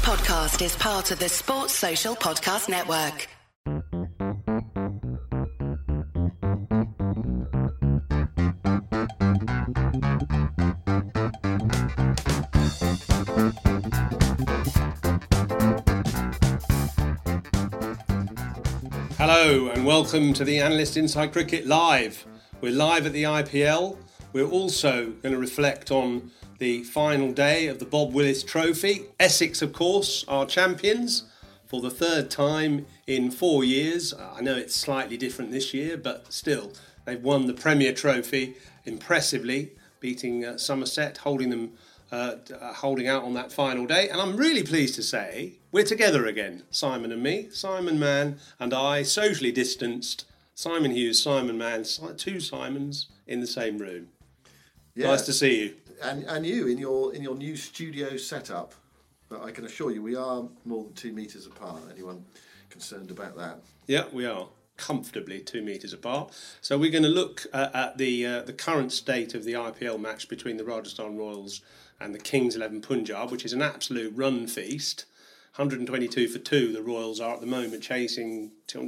podcast is part of the Sports Social Podcast Network. Hello and welcome to the Analyst Inside Cricket Live. We're live at the IPL. We're also going to reflect on the final day of the Bob Willis Trophy. Essex, of course, are champions for the third time in 4 years. I know it's slightly different this year, but still, they've won the Premier Trophy impressively, beating Somerset, holding out on that final day. And I'm really pleased to say we're together again, Simon and me, Simon Mann and I, socially distanced, Simon Hughes, Simon Mann, two Simons in the same room. Yeah. Nice to see you. And you in your new studio setup. But I can assure you we are more than 2 metres apart. Anyone concerned about that? Yeah, we are comfortably 2 metres apart. So we're going to look at the current state of the IPL match between the Rajasthan Royals and the Kings 11 Punjab, which is an absolute run feast. 122 for 2 the Royals are at the moment, chasing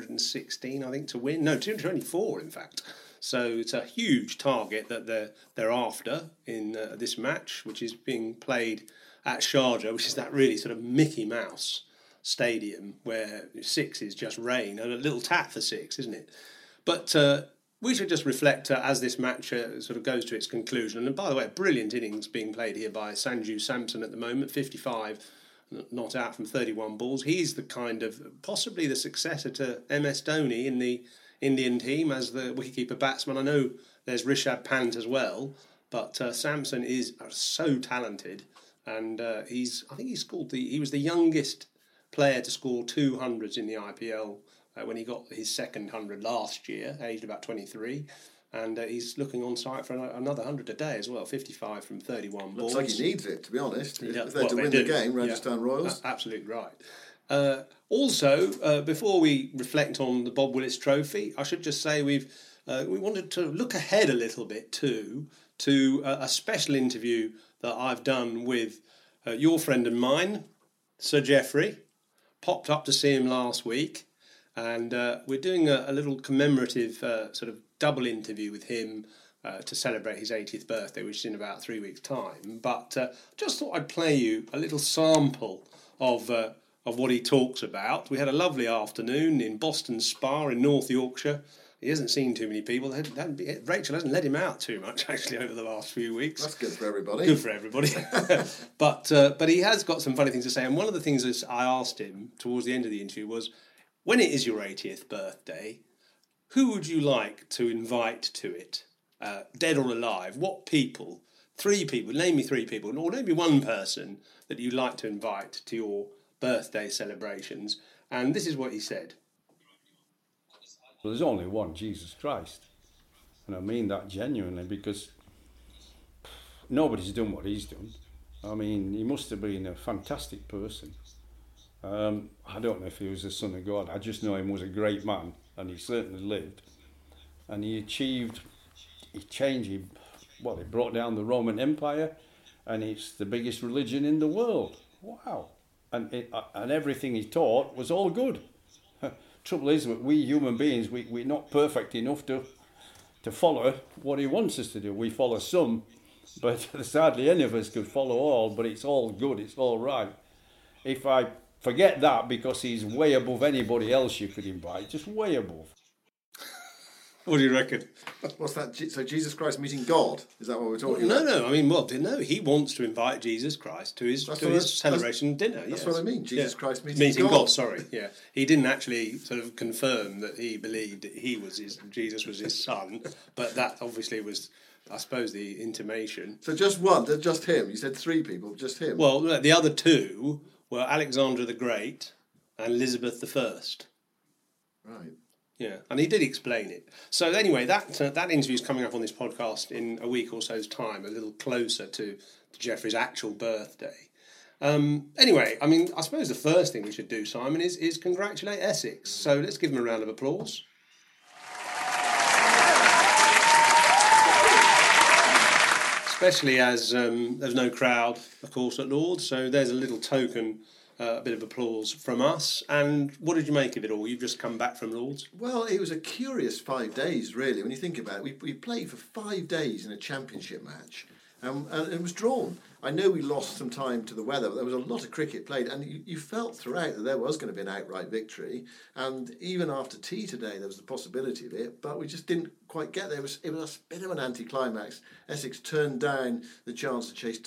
216 I think to win. No, 224 in fact. So it's a huge target that they're after in this match, which is being played at Sharjah, which is that really sort of Mickey Mouse stadium where 6 is just rain, and a little tap for 6, isn't it? But we should just reflect as this match sort of goes to its conclusion. And by the way, a brilliant innings being played here by Sanju Samson at the moment, 55 not out from 31 balls. He's the kind of possibly the successor to MS Dhoni in the Indian team as the wicketkeeper batsman. I know there's Rishabh Pant as well, but Samson is so talented, and he was the youngest player to score 200s in the IPL when he got his second 100 last year, aged about 23. And he's looking on sight for another 100 a day as well, 55 from 31 balls. Looks like he needs it, to be honest. Yeah, if they're to win the game, Rajasthan Royals. Absolutely right. Also, before we reflect on the Bob Willis Trophy, I should just say we wanted to look ahead a little bit too to a special interview that I've done with your friend and mine, Sir Geoffrey. Popped up to see him last week, and we're doing a little commemorative sort of double interview with him to celebrate his 80th birthday, which is in about 3 weeks' time. But just thought I'd play you a little sample of what he talks about. We had a lovely afternoon in Boston Spa in North Yorkshire. He hasn't seen too many people. Rachel hasn't let him out too much, actually, over the last few weeks. That's good for everybody. Good for everybody. But he has got some funny things to say. And one of the things that I asked him towards the end of the interview was, when it is your 80th birthday, who would you like to invite to it? Dead or alive? What people? 3 people. Name me 3 people. Or maybe one person that you'd like to invite to your birthday celebrations. And this is what he said. Well, there's only one, Jesus Christ. And I mean that genuinely, because nobody's done what he's done. I mean, he must have been a fantastic person. I don't know if he was the son of God. I just know him was a great man, and he certainly lived. And he brought down the Roman Empire, and it's the biggest religion in the world. Wow. And everything he taught was all good. Trouble is that we human beings, we're not perfect enough to follow what he wants us to do. We follow some, but sadly any of us could follow all, but it's all good, it's all right. If I forget that, because he's way above anybody else you could invite, just way above. What do you reckon? What's that? So Jesus Christ meeting God? Is that what we're talking about? No. I mean, no. He wants to invite Jesus Christ to his celebration dinner. That's what I mean. Jesus Christ meeting God. Sorry, yeah. He didn't actually sort of confirm that he believed that Jesus was his son, but that obviously was, I suppose, the intimation. So just one, just him. You said 3 people, just him. Well, the other 2 were Alexander the Great and Elizabeth I. Right. Yeah, and he did explain it. So anyway, that interview is coming up on this podcast in a week or so's time, a little closer to Geoffrey's actual birthday. Anyway, I mean, I suppose the first thing we should do, Simon, is congratulate Essex. So let's give them a round of applause. Especially as there's no crowd, of course, at Lord's, so there's a little token a bit of applause from us. And what did you make of it all? You've just come back from Lords. Well, it was a curious 5 days, really, when you think about it. We played for 5 days in a championship match, and it was drawn. I know we lost some time to the weather, but there was a lot of cricket played, and you felt throughout that there was going to be an outright victory. And even after tea today, there was the possibility of it, but we just didn't quite get there. It was a bit of an anticlimax. Essex turned down the chance to chase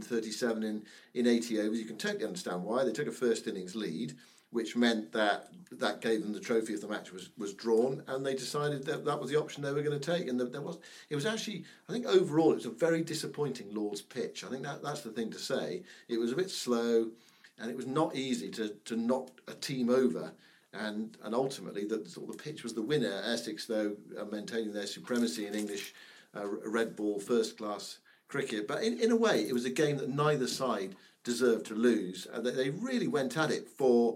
237 in 80 overs. You can totally understand why. They took a first innings lead, which meant that gave them the trophy if the match was drawn, and they decided that was the option they were going to take. And it was actually, I think overall, it was a very disappointing Lord's pitch. I think that's the thing to say. It was a bit slow, and it was not easy to knock a team over. And ultimately, the pitch was the winner. Essex, though, maintaining their supremacy in English red ball first class cricket. But in a way, it was a game that neither side deserved to lose. They really went at it for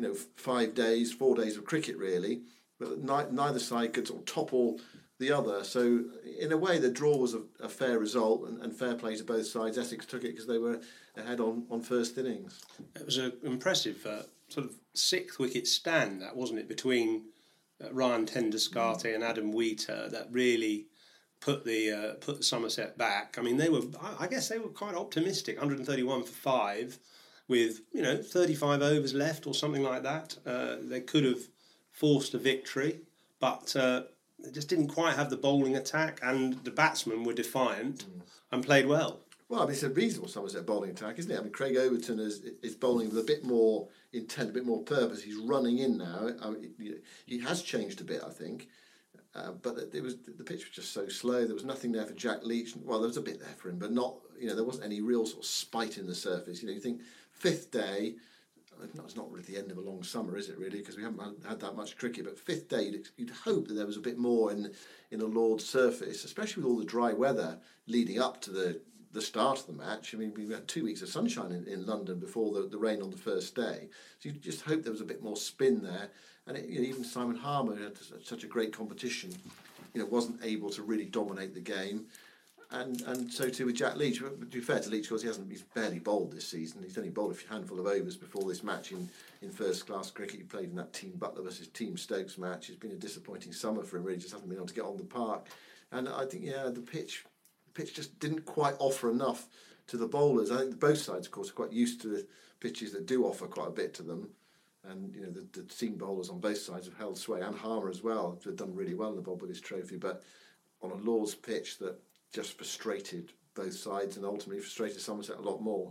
5 days, 4 days of cricket, really. But neither side could sort of topple the other. So, in a way, the draw was a fair result and fair play to both sides. Essex took it because they were ahead on first innings. It was an impressive sort of 6th wicket stand, that wasn't it, between Ryan Tenderscarte and Adam Wheater, that really put the Somerset back. I mean, I guess they were quite optimistic. 131 for 5. With 35 overs left or something like that, they could have forced a victory, but they just didn't quite have the bowling attack, and the batsmen were defiant and played well. Well, I mean, it's a reasonable Somerset bowling attack, isn't it? I mean, Craig Overton is bowling with a bit more intent, a bit more purpose. He's running in now. He has changed a bit, I think. But the pitch was just so slow. There was nothing there for Jack Leach. Well, there was a bit there for him, but not. There wasn't any real sort of spite in the surface. You think 5th day. It's not really the end of a long summer, is it? Really, because we haven't had that much cricket. But 5th day, you'd hope that there was a bit more in a Lord's surface, especially with all the dry weather leading up to the start of the match. I mean, we had 2 weeks of sunshine in London before the rain on the first day. So you just hope there was a bit more spin there. And even Simon Harmer, who had such a great competition, wasn't able to really dominate the game. And so too with Jack Leach. But to be fair to Leach, of course, he's barely bowled this season. He's only bowled a handful of overs before this match in first class cricket. He played in that Team Butler versus Team Stokes match. It's been a disappointing summer for him. Really, just hasn't been able to get on the park. And I think the pitch just didn't quite offer enough to the bowlers. I think both sides, of course, are quite used to the pitches that do offer quite a bit to them. And the seam bowlers on both sides have held sway, and Harmer as well. They've done really well in the Bob Willis Trophy, but on a Lord's pitch that just frustrated both sides and ultimately frustrated Somerset a lot more.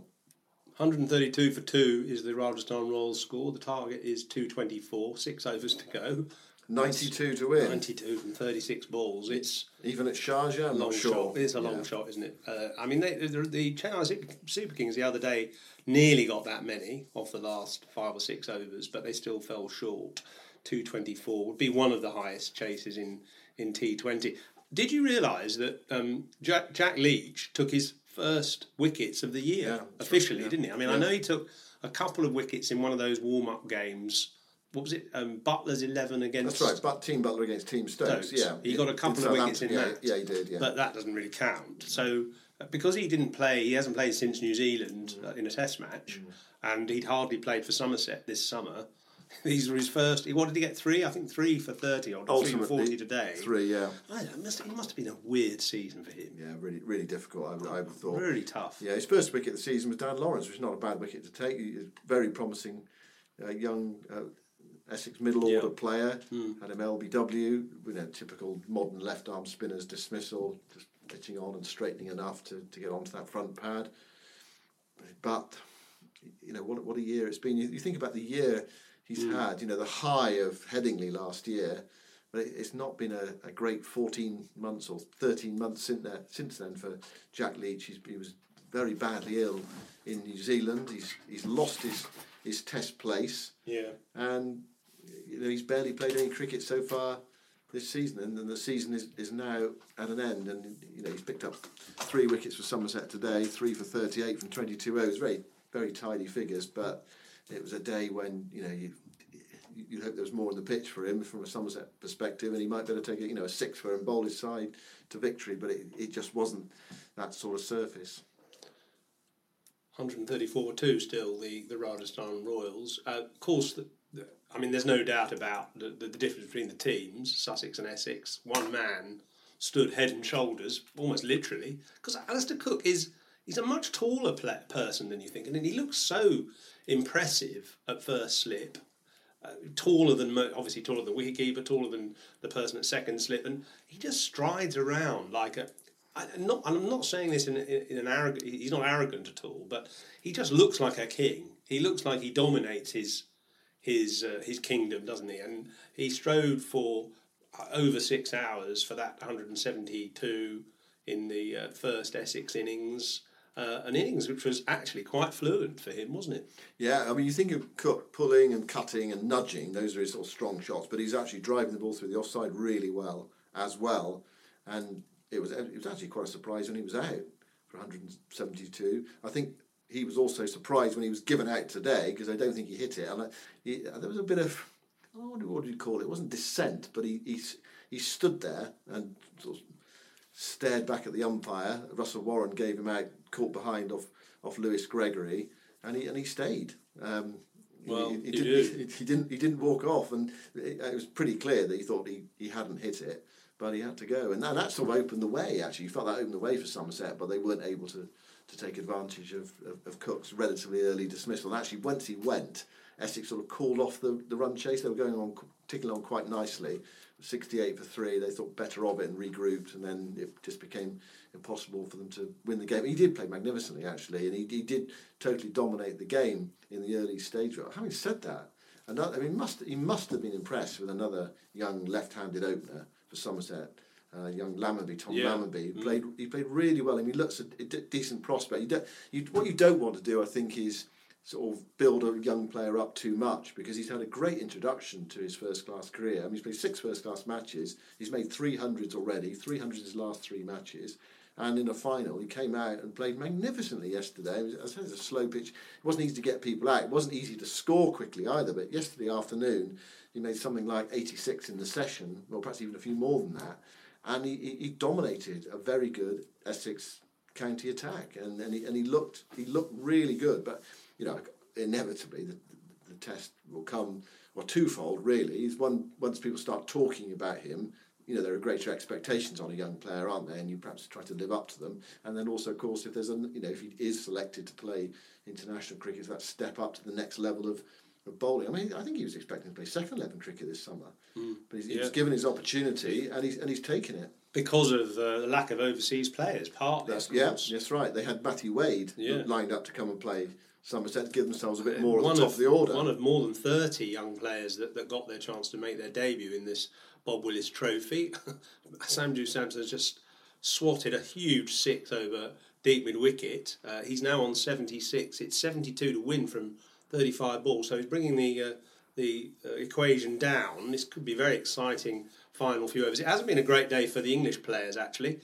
132 for 2 is the Rajasthan Royals score. The target is 224, 6 overs to go. 92 to win. 92 from 36 balls. It's even at Sharjah. I'm long not sure. Shot. It's a long shot, isn't it? I mean, the Chennai Super Kings the other day nearly got that many off the last 5 or 6 overs, but they still fell short. 224 would be one of the highest chases in T20. Did you realise that Jack Leach took his first wickets of the year officially, didn't he? I mean, I know he took a couple of wickets in one of those warm-up games. What was it? Butler's 11 against... That's right, Team Butler against Team Stokes. Yeah, he got a couple of wickets in that. Yeah, he did, yeah. But that doesn't really count. So, because he hasn't played since New Zealand in a test match, and he'd hardly played for Somerset this summer. These were his first. What did he get? 3? I think 3 for 30 or 3 for 40 today. 3, yeah. It must have been a weird season for him. Yeah, really, really difficult. I would have thought. Really tough. Yeah, his first wicket of the season was Dan Lawrence, which is not a bad wicket to take. He's a very promising young Essex middle order player. Had him LBW, typical modern left arm spinner's dismissal, just pitching on and straightening enough to get onto that front pad. But what a year it's been. You think about the year he's had, the high of Headingley last year, but it's not been a great 14 months or 13 months since then for Jack Leach. He was very badly ill in New Zealand. He's lost his test place. Yeah. And he's barely played any cricket so far this season, and the season is now at an end. And he's picked up 3 wickets for Somerset today, 3 for 38 from 22 overs. Very, very tidy figures, but it was a day when you'd hope there was more on the pitch for him from a Somerset perspective, and he might better take a 6 for and bowl his side to victory, but it just wasn't that sort of surface. 134-2 still, the Rajasthan Royals. Of course, there's no doubt about the difference between the teams, Sussex and Essex. One man stood head and shoulders, almost literally, because Alistair Cook he's a much taller person than you think, and he looks so impressive at first slip. Obviously taller than the wicketkeeper, taller than the person at second slip, and he just strides around like a. I'm not saying this in an arrogant. He's not arrogant at all, but he just looks like a king. He looks like he dominates his kingdom, doesn't he? And he strode for over 6 hours for that 172 in the first Essex innings. An innings which was actually quite fluent for him, wasn't it? Yeah, you think of Cook pulling and cutting and nudging, those are his sort of strong shots, but he's actually driving the ball through the offside really well as well. And it was actually quite a surprise when he was out for 172. I think he was also surprised when he was given out today, because I don't think he hit it. And there was a bit of, what do you call it? It wasn't dissent, but he stood there and sort of stared back at the umpire. Russell Warren gave him out, caught behind off Lewis Gregory, and he stayed. He didn't walk off, and it was pretty clear that he thought he hadn't hit it, but he had to go, and that sort of opened the way. Actually, you felt that opened the way for Somerset, but they weren't able to take advantage of Cook's relatively early dismissal. And actually, once he went, Essex sort of called off the run chase. They were ticking on quite nicely. 68 for 3, they thought better of it and regrouped, and then it just became impossible for them to win the game. He did play magnificently, actually, and he did totally dominate the game in the early stage. Having said that, he must have been impressed with another young left-handed opener for Somerset, young Lammonby, Tom Lammonby. He played really well, and he looks a decent prospect. What you don't want to do, I think, is sort of build a young player up too much, because he's had a great introduction to his first-class career. He's played 6 first-class matches. He's made 300s already, 300s his last 3 matches. And in a final, he came out and played magnificently yesterday. It was a slow pitch. It wasn't easy to get people out. It wasn't easy to score quickly either. But yesterday afternoon, he made something like 86 in the session, or perhaps even a few more than that. And he dominated a very good Essex county attack. And he looked really good. But inevitably the test will come, or twofold really. Is one, once people start talking about him, there are greater expectations on a young player, aren't there? And you perhaps try to live up to them. And then also, of course, if if he is selected to play international cricket, that step up to the next level of bowling. I think he was expecting to play second 11 cricket this summer, but he was given his opportunity, and he's taken it. Because of the lack of overseas players, partly. That's right. They had Matty Wade lined up to come and play Somerset, to give themselves a bit more at the top of the order. One of more than 30 young players that got their chance to make their debut in this Bob Willis Trophy. Sanju Samson has just swatted a huge 6 over deep mid-wicket. He's now on 76. It's 72 to win from 35 balls, so he's bringing the equation down. This could be a very exciting final few overs. It hasn't been a great day for the English players, actually.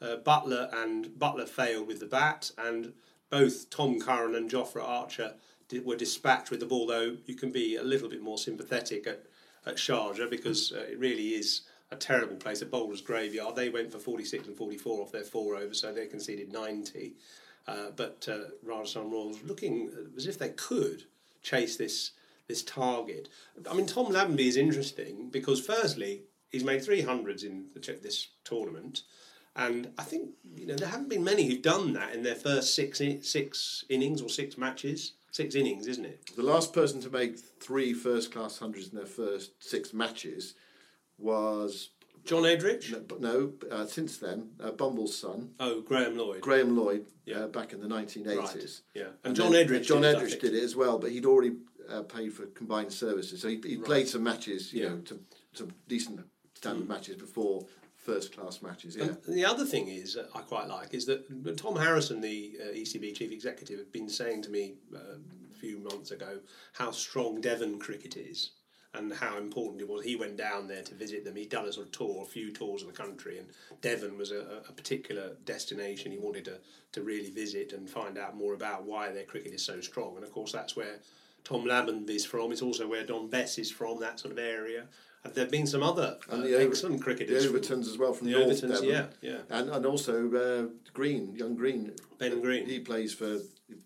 Butler failed with the bat, and both Tom Curran and Jofra Archer were dispatched with the ball, though you can be a little bit more sympathetic at Sharjah, because it really is a terrible place, a bowler's graveyard. They went for 46 and 44 off their 4 overs, so they conceded 90. But Rajasthan Royals looking as if they could chase this target. Tom Lammonby is interesting because, firstly, he's made 300s in this tournament. And I think there haven't been many who've done that in their first 6 innings or 6 matches. 6 innings, isn't it? The last person to make 3 first-class hundreds in their first 6 matches was John Edrich. Since then, Bumble's son. Oh, Graham Lloyd. Back in the 1980s. Right. Yeah, and John Edrich. John Edrich did it as well, but he'd already paid for combined services, so he played some matches, some decent standard matches before first-class matches. Yeah. And the other thing is I quite like is that Tom Harrison, the ECB chief executive, had been saying to me a few months ago how strong Devon cricket is and how important it was. He went down there to visit them. He'd done a few tours of the country, and Devon was a particular destination he wanted to really visit and find out more about why their cricket is so strong. And of course that's where Tom Lammonby is from. It's also where Don Bess is from, that sort of area. And there have been some other excellent cricketers. The Overtons as well from North Devon. Yeah. And also young Green. Ben Green. He plays for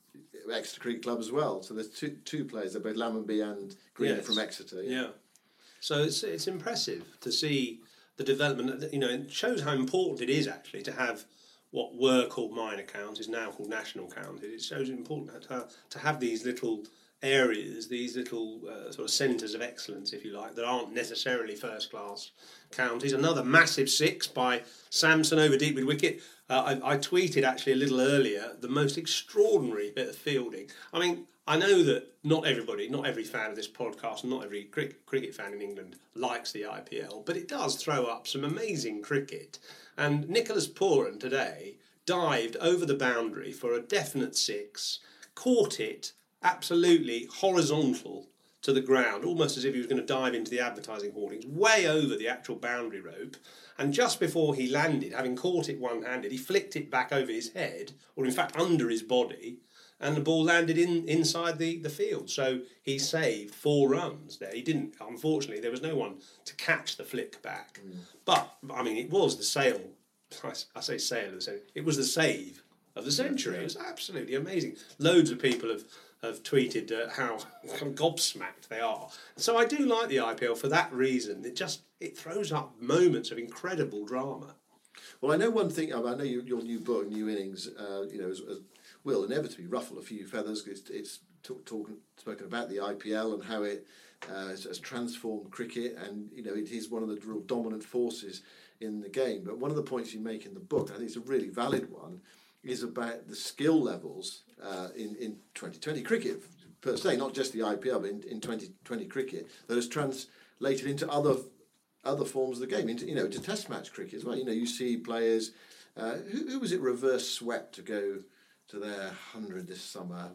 Exeter Cricket Club as well. So there's two players. They're both Lammonby and Green from Exeter. Yeah. So it's impressive to see the development. It shows how important it is actually to have what were called minor counties is now called national counties. It shows important to have these little areas, these little sort of centres of excellence, if you like, that aren't necessarily first-class counties. Another massive six by Samson over deep with wicket. I tweeted actually a little earlier the most extraordinary bit of fielding. I mean, I know that not every fan of this podcast, and not every cricket fan in England likes the IPL, but it does throw up some amazing cricket. And Nicholas Pooran today dived over the boundary for a definite six, caught it absolutely horizontal to the ground, almost as if he was going to dive into the advertising hoardings, way over the actual boundary rope. And just before he landed, having caught it one-handed, he flicked it back over his head, or in fact under his body, and the ball landed inside the field. So he saved 4 runs there. He didn't, unfortunately, there was no one to catch the flick back. But, I mean, it was the sale. I say sale of the century. It was the save of the century. It was absolutely amazing. Loads of people have tweeted how gobsmacked they are. So I do like the IPL for that reason. It throws up moments of incredible drama. Well, I know one thing. I know your new book, New Innings, will inevitably ruffle a few feathers. It's spoken about the IPL and how it has transformed cricket, and it is one of the real dominant forces in the game. But one of the points you make in the book, I think it's a really valid one, is about the skill levels in 2020 cricket per se, not just the IPL, but in 2020 cricket that has translated into other forms of the game, into Test match cricket as well. You see players who was it reverse swept to go to their 100 this summer.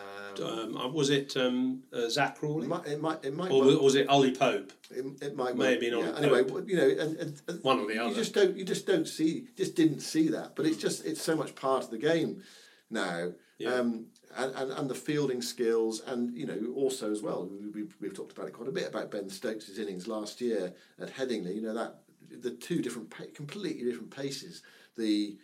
Was it Zach Crawley? It might. Or was it Ollie Pope? It might. Maybe not. Yeah. Anyway, and one or the other. You just didn't see that. But it's so much part of the game now. Yeah. And the fielding skills, and also as well, we've talked about it quite a bit about Ben Stokes' innings last year at Headingley. That the two completely different paces. The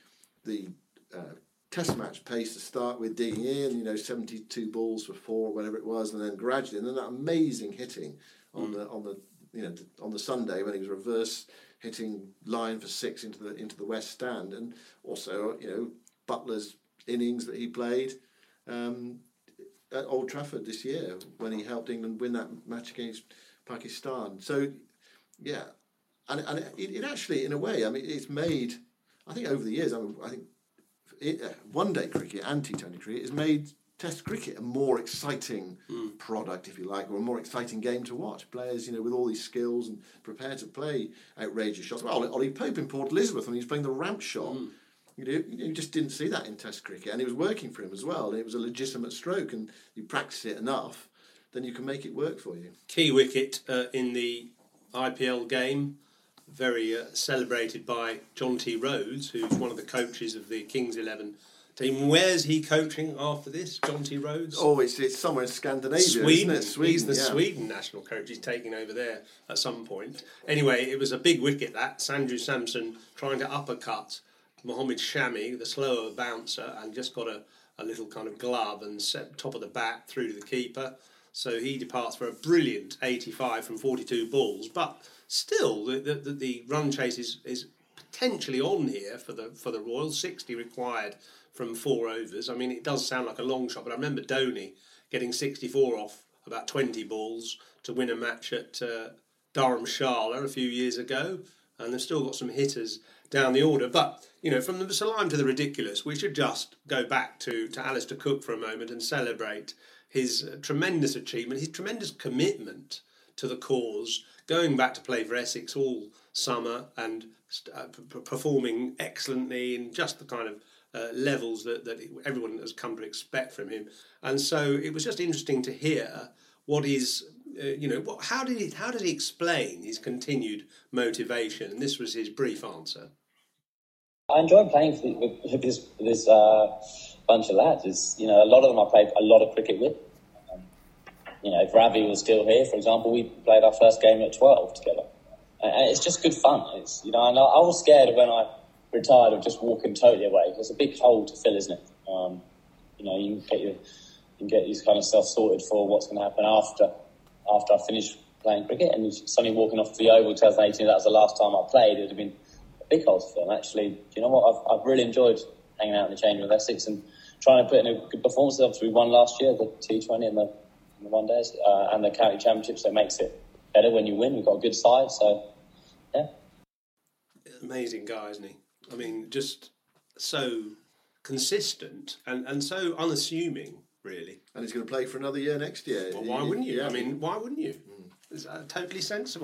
Test match pace to start with, digging in, 72 balls for 4, whatever it was, and then gradually, and then that amazing hitting on the Sunday when he was reverse hitting line for 6 into the West Stand, and also Butler's innings that he played at Old Trafford this year when he helped England win that match against Pakistan. So yeah, and it actually, in a way, I mean, it's made, I think over the years, I think one-day cricket and T20 cricket has made Test cricket a more exciting product, if you like, or a more exciting game to watch. Players, with all these skills and prepared to play outrageous shots. Well, Ollie Pope in Port Elizabeth when he was playing the ramp shot, you just didn't see that in Test cricket, and it was working for him as well. And it was a legitimate stroke, and you practice it enough, then you can make it work for you. Key wicket in the IPL game. Very celebrated by John T. Rhodes, who's one of the coaches of the Kings 11 team. Where's he coaching after this, John T. Rhodes? Oh, it's somewhere in Scandinavia, Sweden. isn't it? Sweden, he's the Sweden national coach. He's taking over there at some point. Anyway, it was a big wicket, that. Sanju Samson trying to uppercut Mohammed Shami, the slower bouncer, and just got a little kind of glove and set top of the bat through to the keeper. So he departs for a brilliant 85 from 42 balls, but still the run chase is potentially on here for the Royals. 60 required from 4 overs. I mean, it does sound like a long shot, but I remember Dhoni getting 64 off about 20 balls to win a match at Dharamshala a few years ago, and they've still got some hitters down the order. But from the sublime to the ridiculous, we should just go back to Alistair Cook for a moment and celebrate his tremendous achievement, his tremendous commitment to the cause, going back to play for Essex all summer and performing excellently in just the kind of levels that everyone has come to expect from him. And so it was just interesting to hear what is, how did he explain his continued motivation? And this was his brief answer. I enjoy playing with this bunch of lads. A lot of them I played a lot of cricket with. If Ravi was still here, for example, we played our first game at 12 together. And it's just good fun. And I was scared when I retired of just walking totally away. It's a big hole to fill, isn't it? You get your and get his kind of self sorted for what's going to happen after I finish playing cricket. And suddenly walking off the Oval 2018, that was the last time I played. It would have been a big hole to fill. And actually, do you know what? I've really enjoyed hanging out in the change room with Essex and trying to put in a good performance. Obviously, we won last year, the T20 and the one days, and the county championship, so it makes it better when you win. We've got a good side, so yeah. Amazing guy, isn't he? I mean, just so consistent and so unassuming, really. And he's going to play for another year next year. Well, why wouldn't you? Yeah. I mean, why wouldn't you? It's totally sensible.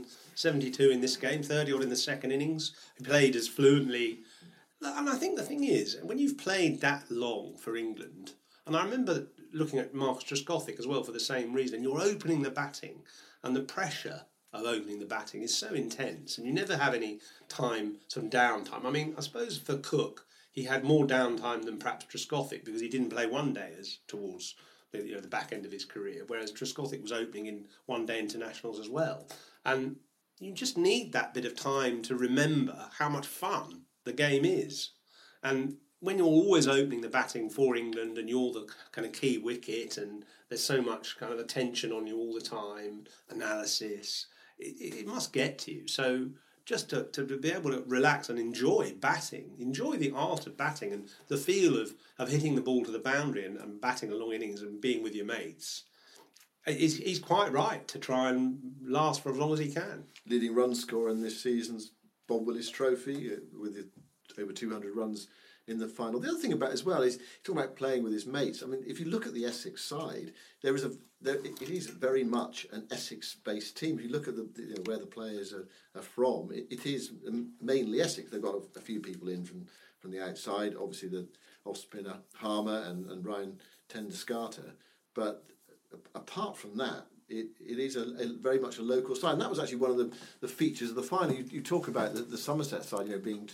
172 in this game, 30 odd in the second innings. He played as fluently. And I think the thing is, when you've played that long for England, and I remember looking at Marcus Trescothick as well for the same reason, you're opening the batting, and the pressure of opening the batting is so intense, and you never have any time, some downtime. I mean, I suppose for Cook, he had more downtime than perhaps Trescothick because he didn't play one-dayers towards the back end of his career, whereas Trescothick was opening in one-day internationals as well. And you just need that bit of time to remember how much fun the game is. And when you're always opening the batting for England and you're the kind of key wicket and there's so much kind of attention on you all the time, analysis, it must get to you. So just to be able to relax and enjoy batting, enjoy the art of batting and the feel of hitting the ball to the boundary and batting a long innings and being with your mates, he's quite right to try and last for as long as he can. Leading run scorer in this season's Bob Willis Trophy with over 200 runs in the final. The other thing about it as well is talking about playing with his mates. I mean, if you look at the Essex side, it is very much an Essex-based team. If you look at where the players are from, it is mainly Essex. They've got a few people in from the outside. Obviously, the off-spinner Harmer and Ryan Ten-Doeschate. But apart from that, it is a very much a local side, and that was actually one of the features of the final. You talk about the Somerset side, being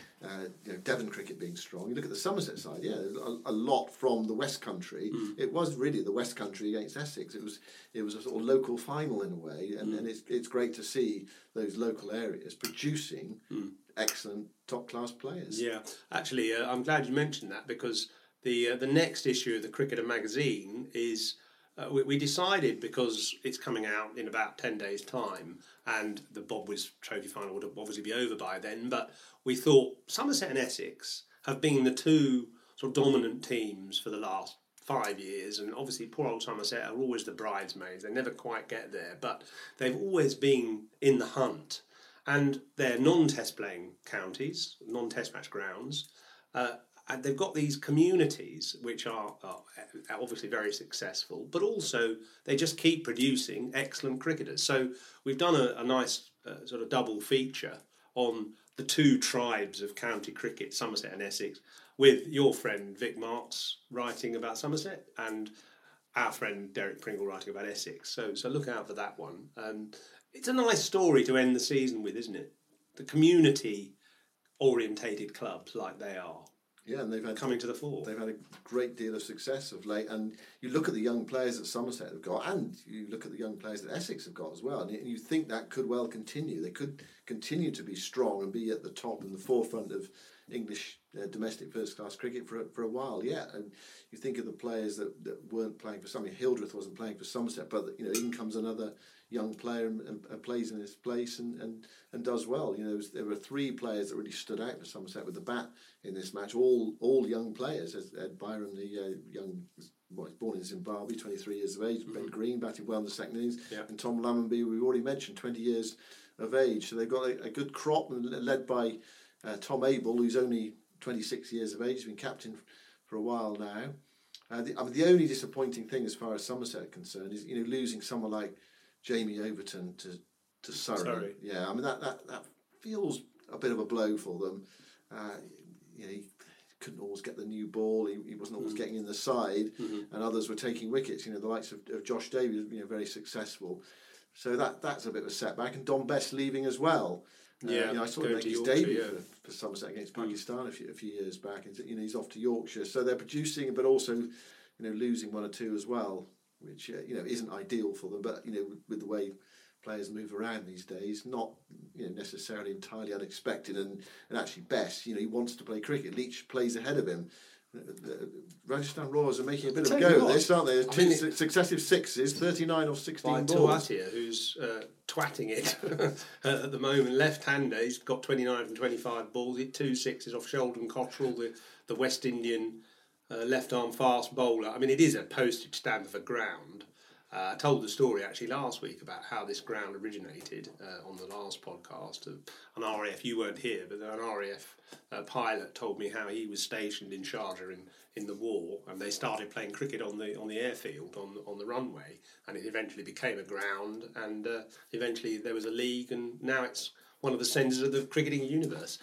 Devon cricket being strong. You look at the Somerset side, a lot from the West Country. It was really the West Country against Essex. It was a sort of local final in a way, and it's great to see those local areas producing excellent top class players. Yeah, actually, I'm glad you mentioned that because the next issue of the Cricketer magazine is. We decided, because it's coming out in about 10 days' time and the Bob Willis Trophy final would obviously be over by then, but we thought Somerset and Essex have been the two sort of dominant teams for the last 5 years, and obviously poor old Somerset are always the bridesmaids. They never quite get there, but they've always been in the hunt. And they're non-test playing counties, non-test match grounds, and they've got these communities which are obviously very successful, but also they just keep producing excellent cricketers. So we've done a nice sort of double feature on the two tribes of county cricket, Somerset and Essex, with your friend Vic Marks writing about Somerset and our friend Derek Pringle writing about Essex. So look out for that one. And it's a nice story to end the season with, isn't it? The community-orientated clubs like they are. Yeah, and they've had coming to the fore. They've had a great deal of success of late, and you look at the young players that Somerset have got, and you look at the young players that Essex have got as well, and you think that could well continue. They could continue to be strong and be at the top and the forefront of English domestic first-class cricket for a while. Yeah, and you think of the players that weren't playing for Somerset. Hildreth wasn't playing for Somerset, but in comes another young player and plays in his place and does well. There were three players that really stood out for Somerset with the bat in this match. All young players. Ed Byron, the was born in Zimbabwe, 23 years of age. Ben Green batting well in the second innings, and Tom Lammonby, we've already mentioned, 20 years of age. So they've got a good crop, led by Tom Abel, who's only 26 years of age. He's been captain for a while now. The only disappointing thing as far as Somerset are concerned is losing someone like Jamie Overton to Surrey. Yeah, I mean that feels a bit of a blow for them. He couldn't always get the new ball. He wasn't always getting in the side, and others were taking wickets. The likes of Josh Davies, very successful. So that's a bit of a setback. And Don Best leaving as well. I saw him make his debut for Somerset against Pakistan a few years back. And, he's off to Yorkshire. So they're producing, but also, losing one or two as well, which isn't ideal for them. But with the way players move around these days, not necessarily entirely unexpected. And actually, Best, he wants to play cricket. Leach plays ahead of him, Rajasthan Royals are making a bit of I'll a tell you go at what, this, aren't they? I mean, Successive sixes, 39 or 16 by balls. Tuatia, who's twatting it at the moment. Left-hander, he's got 29 from 25 balls. Hit 2 sixes off Sheldon Cottrell, the West Indian left-arm fast bowler. I mean, it is a postage stamp of a ground. I told the story actually last week about how this ground originated on the last podcast. An RAF, you weren't here, but an RAF pilot told me how he was stationed in Sharjah in the war, and they started playing cricket on the airfield, on the runway, and it eventually became a ground, and eventually there was a league, and now it's one of the centres of the cricketing universe.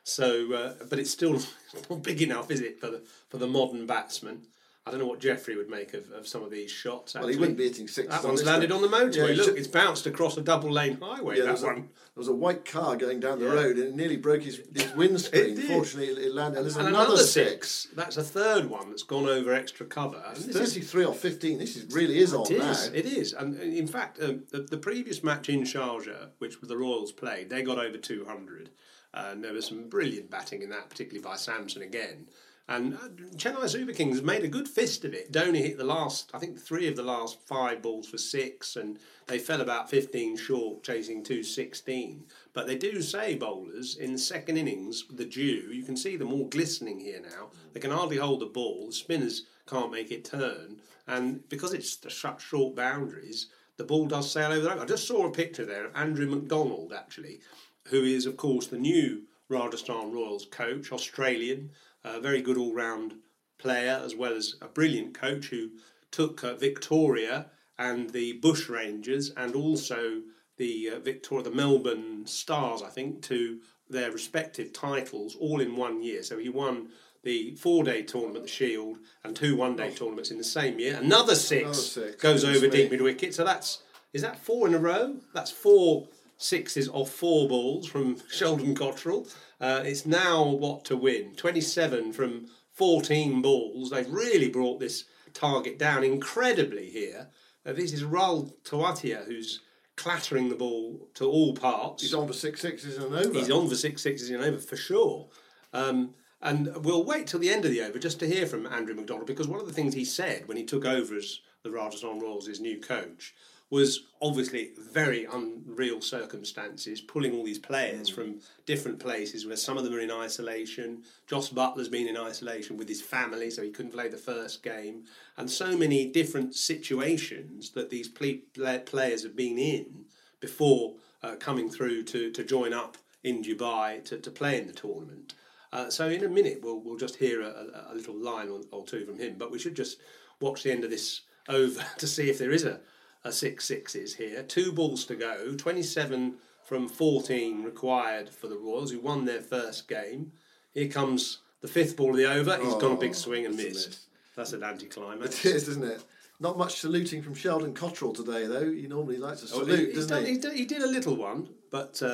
So, but it's still not big enough, is it, for the modern batsman? I don't know what Jeffrey would make of some of these shots. Actually. Well, he wouldn't be hitting sixes. That one's landed on the motorway. Yeah, look, it's bounced across a double-lane highway, yeah, that one. There was a white car going down the road and it nearly broke his windscreen. Fortunately, it landed. And there's another six. That's a third one that's gone over extra cover. It's 33 or 15. This really is on now. It is. And in fact, the previous match in Sharjah, which the Royals played, they got over 200. And there was some brilliant batting in that, particularly by Samson again. And Chennai Super Kings made a good fist of it. Dhoni hit the last, I think 3 of the last 5 balls for 6, and they fell about 15 short, chasing 216. But they do say, bowlers, in the second innings, the dew, you can see them all glistening here now. They can hardly hold the ball. The spinners can't make it turn. And because it's the short boundaries, the ball does sail over the line. I just saw a picture there of Andrew McDonald, actually, who is, of course, the new Rajasthan Royals coach, Australian. A very good all-round player, as well as a brilliant coach who took Victoria and the Bush Rangers and also the Melbourne Stars, I think, to their respective titles all in 1 year. So he won the 4-day tournament, the Shield, and 2 one-day tournaments in the same year. Another six goes over deep mid-wicket. So is that 4 in a row? That's 4 sixes off 4 balls from Sheldon Cottrell. It's now what to win. 27 from 14 balls. They've really brought this target down incredibly here. This is Rahul Tewatia who's clattering the ball to all parts. He's on for 6 sixes and an over. He's on for 6 sixes and an over for sure. And we'll wait till the end of the over just to hear from Andrew McDonald, because one of the things he said when he took over as the Rajasthan Royals, his new coach, was obviously very unreal circumstances, pulling all these players from different places where some of them are in isolation. Joss Butler's been in isolation with his family, so he couldn't play the first game. And so many different situations that these players have been in before coming through to join up in Dubai to play in the tournament. So in a minute, we'll just hear a little line or two from him. But we should just watch the end of this over to see if there is a 6 sixes here. 2 balls to go. 27 from 14 required for the Royals, who won their first game. Here comes the 5th ball of the over. He's gone a big swing and missed. That's an anticlimax. It is, isn't it? Not much saluting from Sheldon Cottrell today, though. He normally likes to salute, doesn't he? He did a little one, but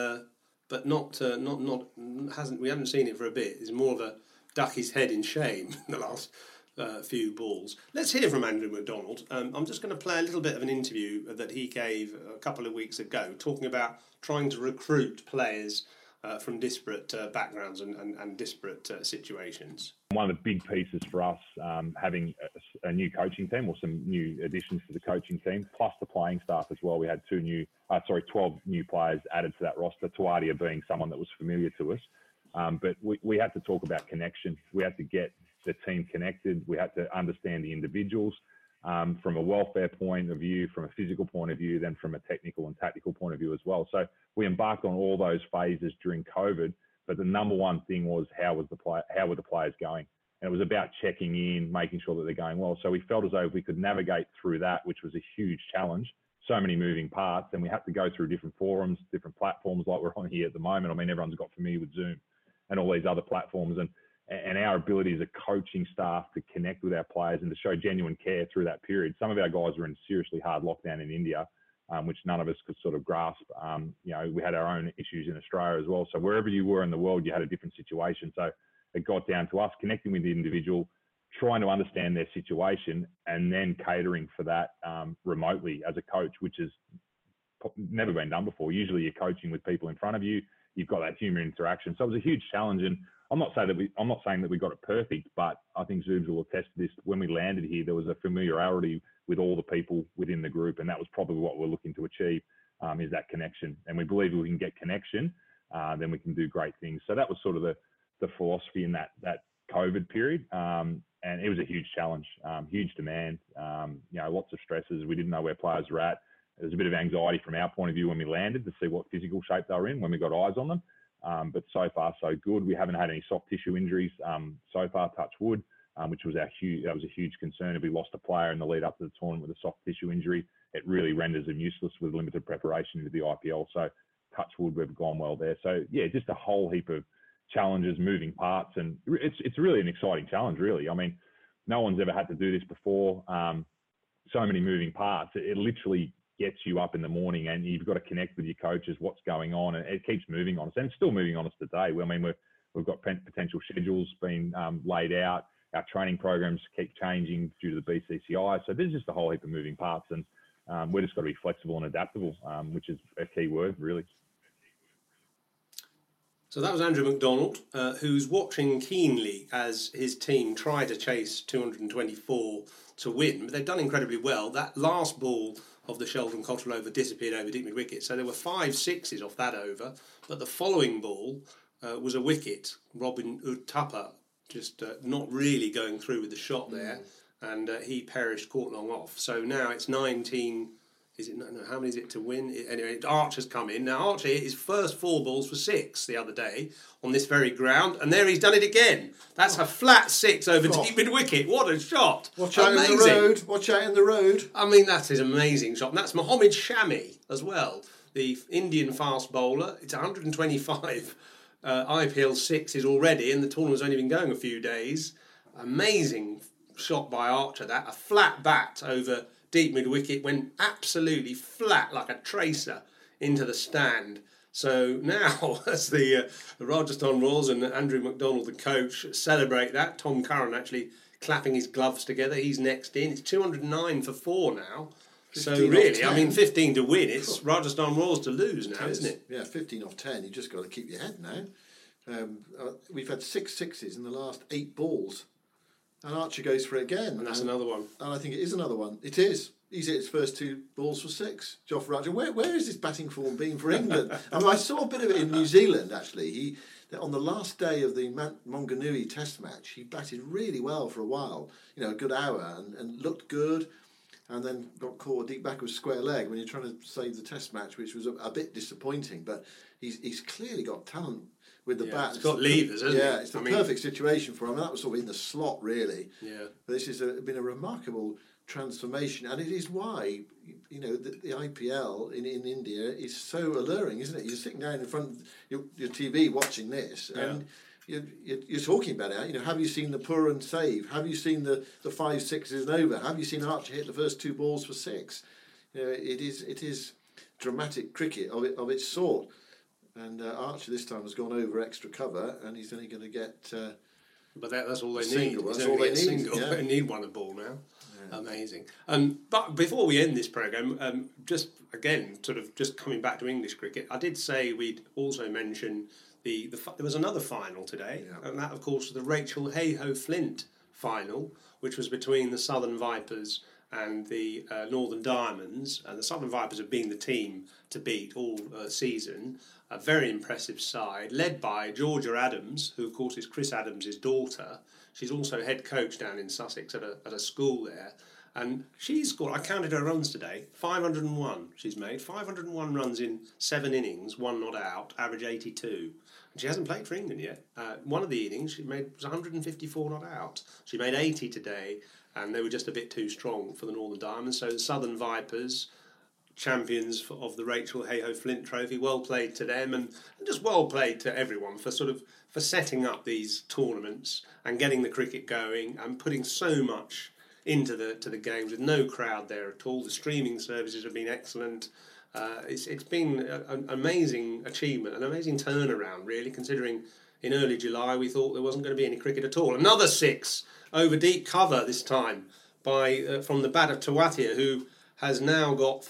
not hasn't. We haven't seen it for a bit. It's more of a duck his head in shame in the last few balls. Let's hear from Andrew McDonald. I'm just going to play a little bit of an interview that he gave a couple of weeks ago, talking about trying to recruit players from disparate backgrounds and disparate situations. One of the big pieces for us, having a new coaching team or some new additions to the coaching team, plus the playing staff as well. We had 12 new players added to that roster, Tewatia being someone that was familiar to us. But we had to talk about connection. We had to get the team connected. We had to understand the individuals from a welfare point of view, from a physical point of view, then from a technical and tactical point of view as well. So we embarked on all those phases during COVID. But the number one thing was how were the players going? And it was about checking in, making sure that they're going well. So we felt as though if we could navigate through that, which was a huge challenge, so many moving parts, and we had to go through different forums, different platforms like we're on here at the moment. I mean, everyone's got familiar with Zoom and all these other platforms, and our ability as a coaching staff to connect with our players and to show genuine care through that period. Some of our guys were in seriously hard lockdown in India, which none of us could sort of grasp. We had our own issues in Australia as well. So wherever you were in the world, you had a different situation. So it got down to us connecting with the individual, trying to understand their situation, and then catering for that remotely as a coach, which has never been done before. Usually you're coaching with people in front of you. You've got that human interaction. So it was a huge challenge. And I'm not saying that we got it perfect, but I think Zoobs will attest to this. When we landed here, there was a familiarity with all the people within the group, and that was probably what we're looking to achieve, is that connection. And we believe if we can get connection, then we can do great things. So that was sort of the philosophy in that COVID period. And it was a huge challenge, huge demand, lots of stresses. We didn't know where players were at. There was a bit of anxiety from our point of view when we landed to see what physical shape they were in when we got eyes on them. But so far, so good. We haven't had any soft tissue injuries so far, touch wood, which was a huge concern. If we lost a player in the lead up to the tournament with a soft tissue injury, it really renders them useless with limited preparation into the IPL. So touch wood, we've gone well there. So yeah, just a whole heap of challenges, moving parts, and it's really an exciting challenge, really. I mean, no one's ever had to do this before. So many moving parts. It literally gets you up in the morning and you've got to connect with your coaches, what's going on, and it keeps moving on us, and it's still moving on us today. I mean, we've got potential schedules being laid out. Our training programs keep changing due to the BCCI. So there's just a whole heap of moving parts, and we're just got to be flexible and adaptable, which is a key word, really. So that was Andrew McDonald, who's watching keenly as his team try to chase 224 to win. But they've done incredibly well. That last ball of the Sheldon Cottrell over disappeared over deep mid-wicket. So there were 5 sixes off that over. But the following ball was a wicket. Robin Uthappa just not really going through with the shot there. And he perished, caught long off. So now it's 19... how many is it to win? Anyway, Archer's come in. Now, Archer hit his first 4 balls for 6 the other day on this very ground, and there he's done it again. That's a flat 6 over deep mid-wicket. What a shot. Watch out in the road. Watch out in the road. I mean, that is an amazing shot. And that's Mohammad Shami as well, the Indian fast bowler. It's 125 IPL 6s already, and the tournament's only been going a few days. Amazing shot by Archer, that. A flat bat over deep mid-wicket, went absolutely flat like a tracer into the stand. So now, as the Rajasthan Royals and Andrew McDonald, the coach, celebrate that, Tom Curran actually clapping his gloves together. He's next in. It's 209 for 4 now. So really, I mean, 15 to win. It's Rajasthan Royals to lose now, isn't it? Yeah, 15 off 10. You've just got to keep your head now. We've had 6 sixes in the last 8 balls. And Archer goes for it again. And that's another one. And I think it is another one. It is. He's hit his first 2 balls for 6. Jofra Archer. Where is this batting form been for England? I mean, I saw a bit of it in New Zealand, actually. On the last day of the Maunganui Test match, he batted really well for a while, a good hour, and looked good, and then got caught deep back with square leg when you're trying to save the Test match, which was a bit disappointing. But he's clearly got talent with the bat. He's got levers, hasn't he? Yeah, it's the perfect situation for him. And that was sort of in the slot, really. Yeah. But this has been a remarkable transformation, and it is why the IPL in India is so alluring, isn't it? You're sitting down in front of your TV watching this, and you're talking about it. Have you seen the Puran save? Have you seen the 5 sixes and over? Have you seen Archer hit the first 2 balls for 6? It is dramatic cricket of its sort. And Archer this time has gone over extra cover, and he's only going to get. But that's all they need. That's all they need. Yeah. They need one a ball now. Yeah. Amazing. But before we end this programme, just again, sort of just coming back to English cricket, I did say we'd also mention there was another final today, and that, of course, was the Rachel Hayhoe-Flint final, which was between the Southern Vipers and the Northern Diamonds. And the Southern Vipers have been the team to beat all season. A very impressive side, led by Georgia Adams, who, of course, is Chris Adams' daughter. She's also head coach down in Sussex at a school there. And she's scored, I counted her runs today, 501 she's made. 501 runs in 7 innings, 1 not out, average 82. And she hasn't played for England yet. One of the innings she made was 154 not out. She made 80 today, and they were just a bit too strong for the Northern Diamonds. So the Southern Vipers, champions of the Rachel Hayhoe-Flint Trophy, well played to them, and just well played to everyone for setting up these tournaments and getting the cricket going and putting so much into the games with no crowd there at all. The streaming services have been excellent. It's been an amazing achievement, an amazing turnaround, really, considering in early July we thought there wasn't going to be any cricket at all. Another 6 over deep cover this time from the bat of Tewatia, who has now got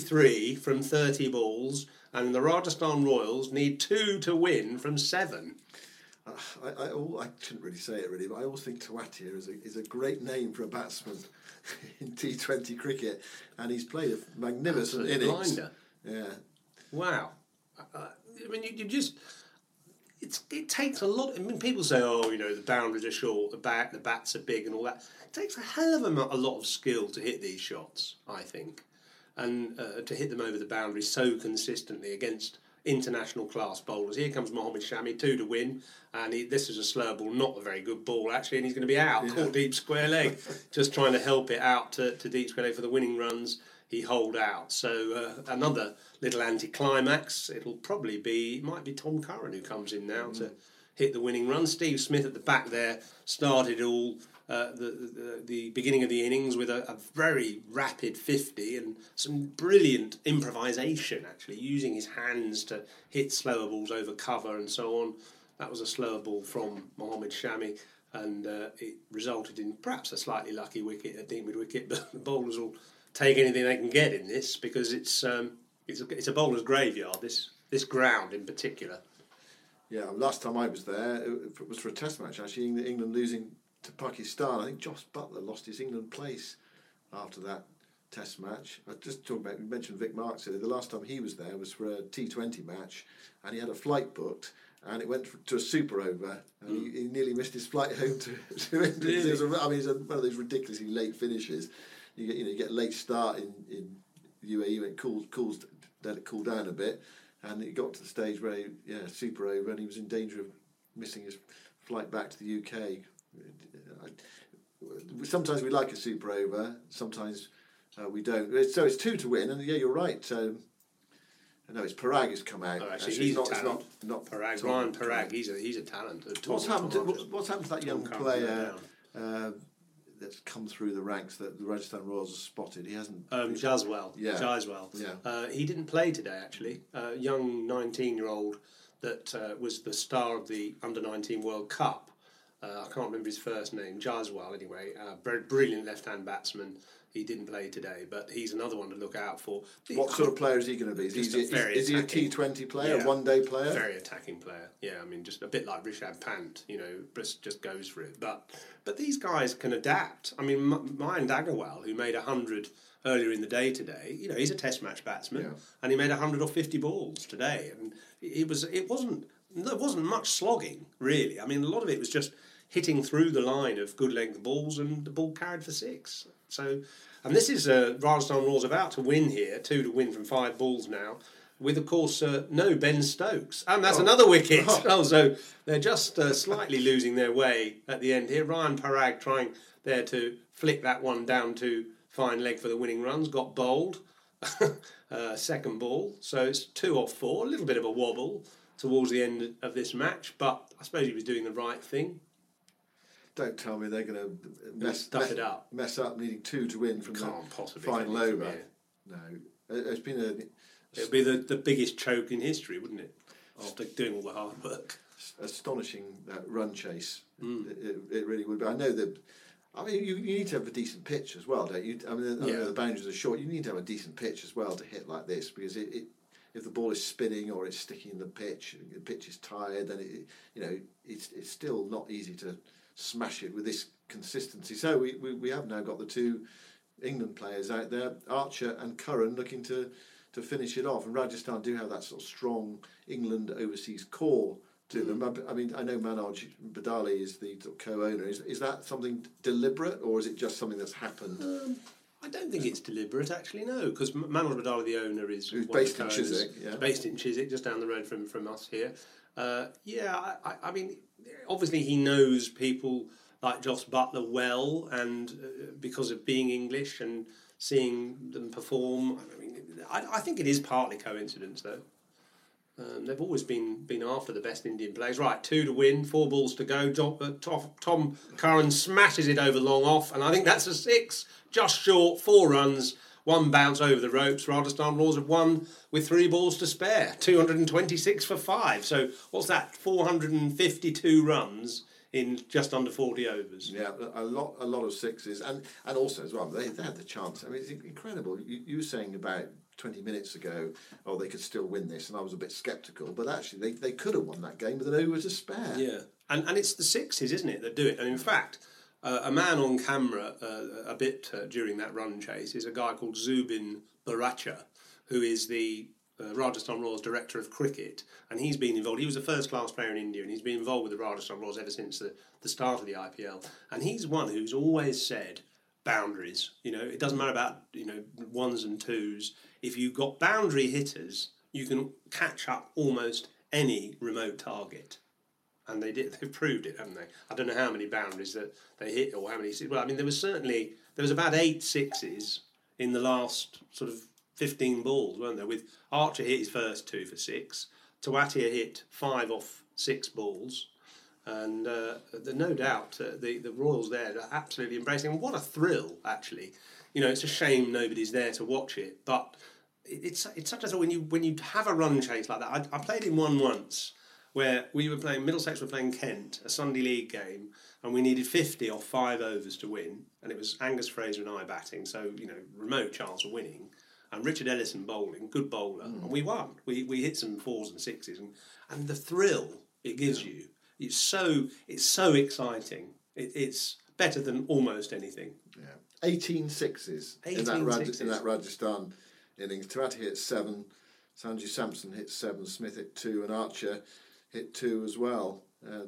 53 from 30 balls, and the Rajasthan Royals need 2 to win from 7. I shouldn't really say it really, but I always think Tawatia is a great name for a batsman in T20 cricket, and he's played a magnificent innings. Blinder. Yeah. Wow. I mean, you just... It takes a lot... I mean, people say, oh, the boundaries are short, the bats are big and all that. It takes a hell of a lot of skill to hit these shots, I think, and to hit them over the boundary so consistently against international class bowlers. Here comes Mohammad Shami, 2 to win, and this is a slow ball, not a very good ball actually, and he's going to be out, caught deep square leg, just trying to help it out to deep square leg for the winning runs. He holed out. So another little anticlimax. It might be Tom Curran who comes in now to hit the winning run. Steve Smith at the back there started all the beginning of the innings with a very rapid 50 and some brilliant improvisation, actually, using his hands to hit slower balls over cover and so on. That was a slower ball from Mohammad Shami, and it resulted in perhaps a slightly lucky wicket, a deep mid wicket, but the bowlers will take anything they can get in this, because it's a bowler's graveyard, this ground in particular. Yeah, last time I was there, it was for a test match, actually, England losing to Pakistan. I think Joss Butler lost his England place after that test match. I just talking about, we mentioned Vic Marks earlier. The last time he was there was for a T20 match, and he had a flight booked, and it went to a super over, and he nearly missed his flight home to England. Really? It's one of those ridiculously late finishes. You get a late start in UAE when it let it cool down a bit, and it got to the stage where super over, and he was in danger of missing his flight back to the UK. Sometimes we like a super over, sometimes we don't. So it's 2 to win, and you're right. No, it's Parag who's come out. Oh, actually, he's a talent. Not Parag. Ryan Parag. He's a talent. What's happened to that young player that's come through the ranks that the Rajasthan Royals have spotted? He hasn't... Jaswal. Yeah. Jaswal. Yeah. He didn't play today, actually. Young 19-year-old that was the star of the Under-19 World Cup. I can't remember his first name. Jaswal, anyway. Very brilliant left-hand batsman. He didn't play today, but he's another one to look out for. What sort of player is he going to be? Is he a T20 player, a one-day player? Very attacking player, yeah. I mean, just a bit like Rishabh Pant, just goes for it. But these guys can adapt. I mean, Mayank Agarwal, who made 100 earlier in the day today, he's a Test match batsman, and he made 100 or 50 balls today, and there wasn't much slogging really. I mean, a lot of it was just hitting through the line of good length balls, and the ball carried for 6. So, and this is Rajasthan Royals about to win here, 2 to win from 5 balls now, with of course no Ben Stokes, and that's another wicket. So they're just slightly losing their way at the end here. Ryan Parag trying there to flick that one down to fine leg for the winning runs, got bowled, second ball, so it's 2 off 4, a little bit of a wobble towards the end of this match, but I suppose he was doing the right thing. Don't tell me they're going to mess up needing 2 to win from the final over. No, it's been it'll be the biggest choke in history, wouldn't it? After doing all the hard work. Astonishing run chase. It really would be. I know that. I mean, you need to have a decent pitch as well, don't you? I mean, the boundaries are short. You need to have a decent pitch as well to hit like this, because if the ball is spinning or it's sticking in the pitch is tired, then it's still not easy to smash it with this consistency. So we have now got the 2 England players out there, Archer and Curran, looking to finish it off. And Rajasthan do have that sort of strong England overseas core to them. I mean, I know Manoj Badali is the sort of co-owner. Is that something deliberate, or is it just something that's happened? I don't think it's deliberate, actually, no, because Manoj Badali, the owner, is based in Chiswick. Yeah. Based in Chiswick, just down the road from us here. I mean, obviously he knows people like Joss Butler well, and because of being English and seeing them perform, I think it is partly coincidence, though. They've always been after the best Indian players. Right, 2 to win, 4 balls to go. Tom Curran smashes it over long off, and I think that's a 6, just short, 4 runs. 1 bounce over the ropes. Rajasthan Royals have won with 3 balls to spare. 226 for 5. So what's that? 452 runs in just under 40 overs. Yeah, a lot of 6s, and also as well they had the chance. I mean, it's incredible. You were saying about 20 minutes ago, oh, they could still win this, and I was a bit sceptical. But actually, they could have won that game with an over to spare. Yeah, and it's the sixes, isn't it, that do it. And in fact, a man on camera a bit during that run chase is a guy called Zubin Baracha, who is the Rajasthan Royals Director of Cricket, and he's been involved. He was a first-class player in India, and he's been involved with the Rajasthan Royals ever since the start of the IPL. And he's one who's always said boundaries. It doesn't matter about ones and twos. If you've got boundary hitters, you can catch up almost any remote target. And they've proved it, haven't they? I don't know how many boundaries that they hit or how many. Well, I mean, there was about 8 sixes in the last sort of 15 balls, weren't there? With Archer hit his first 2 for 6, Tawatia hit 5 off 6 balls, and no doubt the Royals there are absolutely embracing. And what a thrill, actually! It's a shame nobody's there to watch it, but it's such a when you have a run chase like that. I played in one once where Middlesex were playing Kent, a Sunday League game, and we needed 50 off 5 overs to win, and it was Angus Fraser and I batting, so remote chance of winning. And Richard Ellison bowling, good bowler, and we won. We hit some 4s and 6s, and the thrill it gives you, it's so exciting. It's better than almost anything. Yeah, 18 sixes in that Rajasthan innings. Tawatia hit 7, Sanju Samson hit 7, Smith hit 2, and Archer hit 2 as well.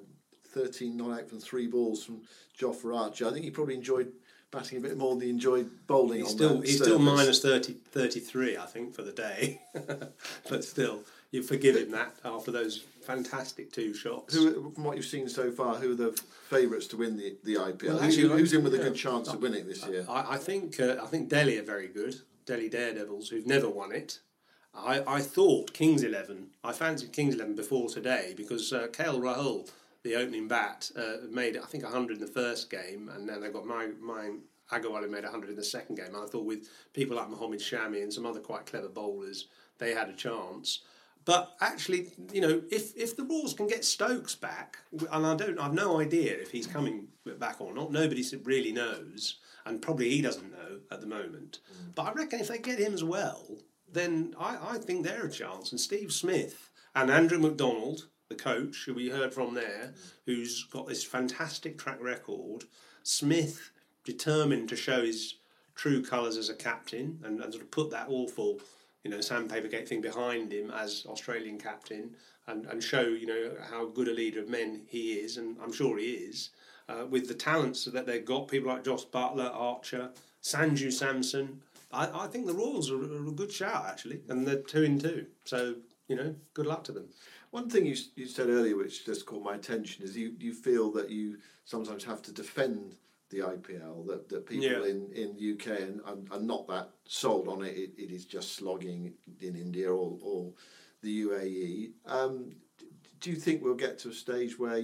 13 not out from 3 balls from Jofra Archer. I think he probably enjoyed batting a bit more than he enjoyed bowling. He's still minus 33, I think, for the day. But still, you forgive him that after those fantastic 2 shots. From what you've seen so far, who are the favourites to win the IPL? Well, actually, who's in with a good chance of winning this year? I think Delhi are very good. Delhi Daredevils, who've never won it. I thought Kings 11. I fancied Kings 11 before today because KL Rahul, the opening bat, made, I think, 100 in the first game, and then they've got mine Agarwal made 100 in the second game. I thought with people like Mohammed Shami and some other quite clever bowlers, they had a chance. But actually, if the Royals can get Stokes back, and I've no idea if he's coming back or not. Nobody really knows, and probably he doesn't know at the moment. But I reckon if they get him as well, then I think they're a chance. And Steve Smith and Andrew McDonald, the coach, who we heard from there, who's got this fantastic track record. Smith determined to show his true colours as a captain and sort of put that awful, sandpaper gate thing behind him as Australian captain and show, how good a leader of men he is, and I'm sure he is, with the talents that they've got, people like Joss Butler, Archer, Sanju Samson. I think the Royals are a good shout, actually, and they're 2-2. So, good luck to them. One thing you said earlier, which just caught my attention, is you feel that you sometimes have to defend the IPL, that people in the UK are not that sold on it. It is just slogging in India or the UAE. Do you think we'll get to a stage where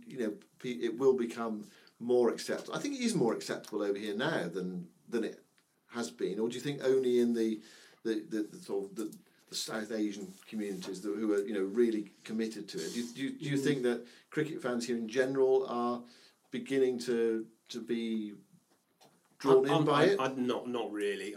it will become more acceptable? I think it is more acceptable over here now than it has been, or do you think only in the sort of the South Asian communities who are really committed to it? Do you think that cricket fans here in general are beginning to be drawn in by it? Not really.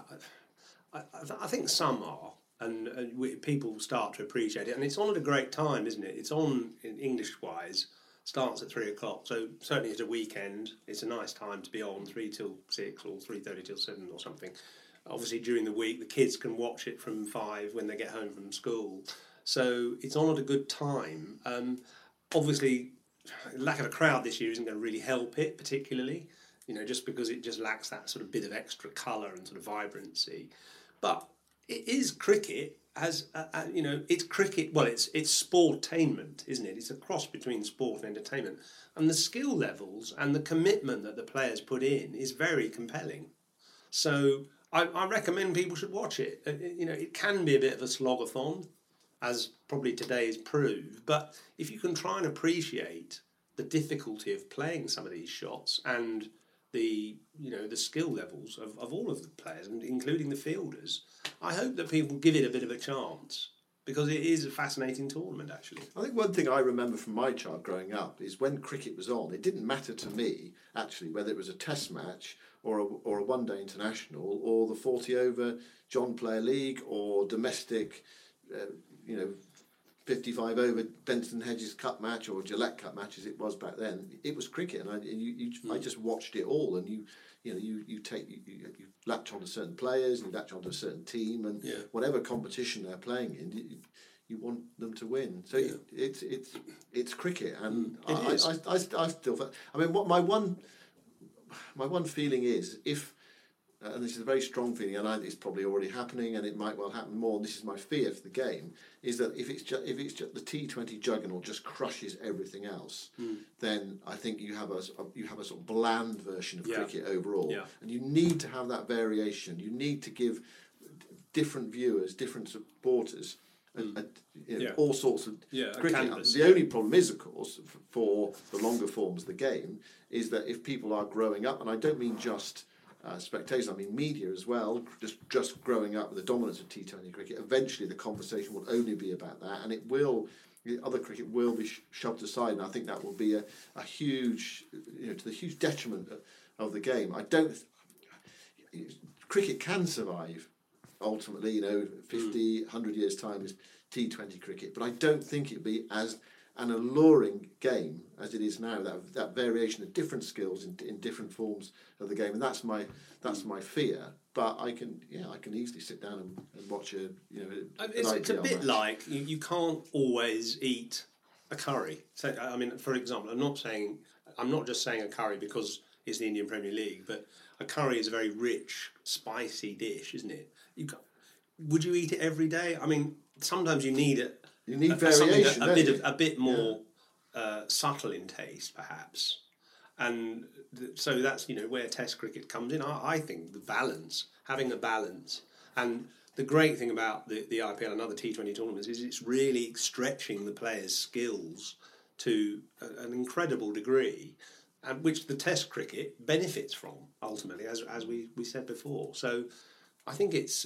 I think some are, and people start to appreciate it, and it's on at a great time, isn't it? It's on in English-wise. Starts at 3:00, so certainly at a weekend, it's a nice time to be on 3 till 6 or 3:30 till 7 or something. Obviously, during the week, the kids can watch it from 5 when they get home from school. So it's on at a good time. Obviously, lack of a crowd this year isn't going to really help it particularly, just because it just lacks that sort of bit of extra colour and sort of vibrancy. But it is cricket. It's cricket. Well, it's sportainment, isn't it? It's a cross between sport and entertainment, and the skill levels and the commitment that the players put in is very compelling. So I recommend people should watch it. It can be a bit of a slogathon, as probably today's proved, but if you can try and appreciate the difficulty of playing some of these shots and the skill levels of all of the players, and including the fielders, I hope that people give it a bit of a chance, because it is a fascinating tournament, actually. I think one thing I remember from my child growing up is when cricket was on, it didn't matter to me, actually, whether it was a test match or a one-day international or the 40-over John Player League or domestic, 55-over Benson Hedges Cup match or Gillette Cup match as it was back then. It was cricket, and I just watched it all, and you latch on to certain players, you latch on to a certain team, and whatever competition they're playing in, you want them to win. So it's cricket, and I still feel, I mean, what my one feeling is, if and this is a very strong feeling, and it's probably already happening, and it might well happen more. And this is my fear for the game: is that if it's just the T20 juggernaut just crushes everything else, then I think you have a sort of bland version of cricket overall, and you need to have that variation. You need to give different viewers, different supporters, all sorts of cricket. Canvas. The only problem is, of course, for the longer forms of the game, is that if people are growing up, and I don't mean just spectators, I mean media as well, just growing up with the dominance of T20 cricket, eventually the conversation will only be about that, and other cricket will be shoved aside, and I think that will be a huge, to the huge detriment of the game. Cricket can survive, ultimately, 50, 100 years' time is T20 cricket, but I don't think it'd be as an alluring game as it is now. That variation of different skills in different forms of the game, and that's my fear. But I can easily sit down and watch it's a bit match. Like you can't always eat a curry. So I mean, for example, I'm not just saying a curry because it's the Indian Premier League, but a curry is a very rich, spicy dish, isn't it? Would you eat it every day? I mean, sometimes you need it. You need variation, a bit more subtle in taste, perhaps, and so that's where Test cricket comes in. I think having a balance, and the great thing about the IPL and other T20 tournaments is it's really stretching the players' skills to an incredible degree, and which the Test cricket benefits from ultimately, as we said before. So I think it's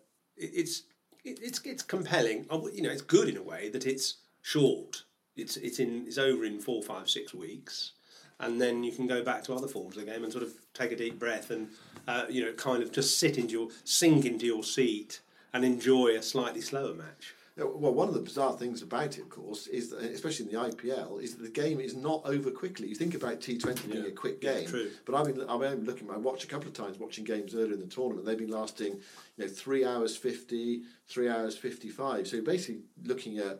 compelling. It's good in a way that it's short. It's over in 4, 5, 6 weeks, and then you can go back to other forms of the game and sort of take a deep breath and kind of just sink into your seat and enjoy a slightly slower match. Well, one of the bizarre things about it, of course, is that, especially in the IPL, is that the game is not over quickly. You think about T20 being a quick game, but I've been looking. I watched a couple of times watching games earlier in the tournament. They've been lasting, 3 hours 50, 3 hours 55. So you're basically looking at